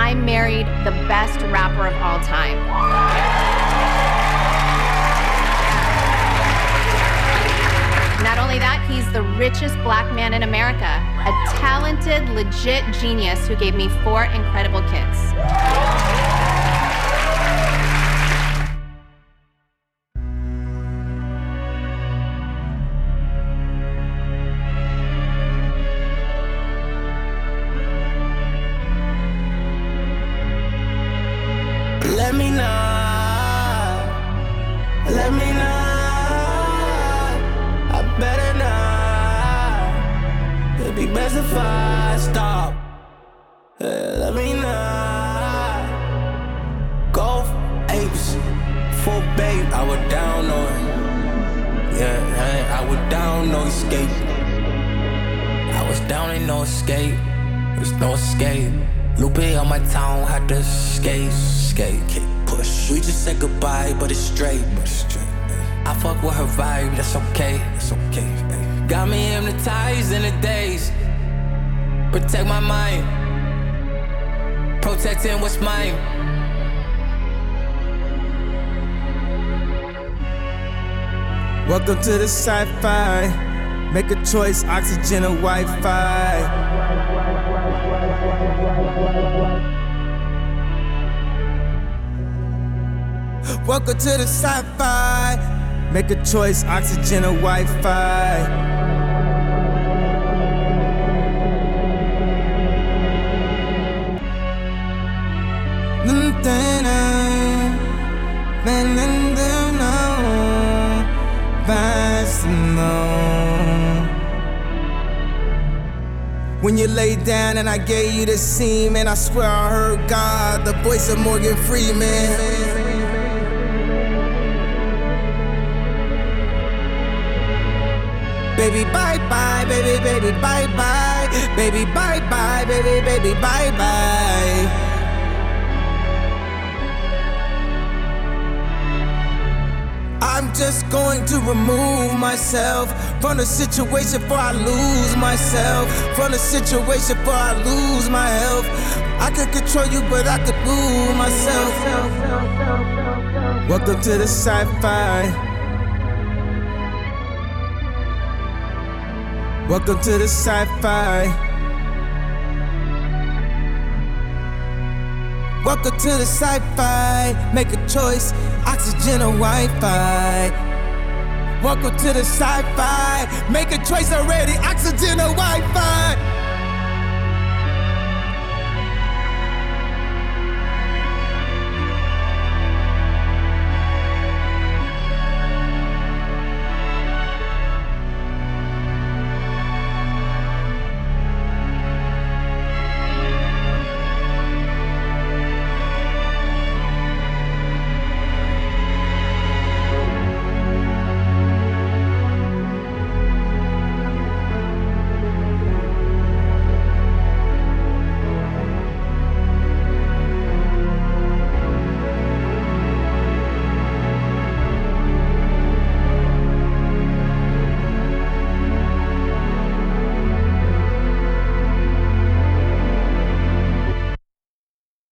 I married the best rapper of all time. Not only that, he's the richest black man in America, a talented, legit genius who gave me 4 incredible kids. Let me know. I better not. It'd be best if I stop. Let me know. Golf apes, full babe. I was down on. I was down, no escape. I was down, ain't no escape. There's no escape. Lupe on my town, had to skate, kick, push. We just said goodbye, but it's straight. I fuck with her vibe, that's okay. Got me hypnotized in the days. Protect my mind, protecting what's mine. Welcome to the sci-fi. Make a choice, oxygen or Wi-Fi. Welcome to the sci-fi. Make a choice, oxygen or Wi-Fi. When you lay down and I gave you the semen, I swear I heard God, the voice of Morgan Freeman. Baby, bye-bye, baby, bye-bye. Baby, bye-bye, baby, bye-bye. I'm just going to remove myself from the situation before I lose myself. From the situation before I lose my health. I could control you, but I could lose myself. Welcome to the sci-fi. Welcome to the sci-fi. Welcome to the sci-fi. Make a choice, oxygen or Wi-Fi. Welcome to the sci-fi. Make a choice already, oxygen or Wi-Fi.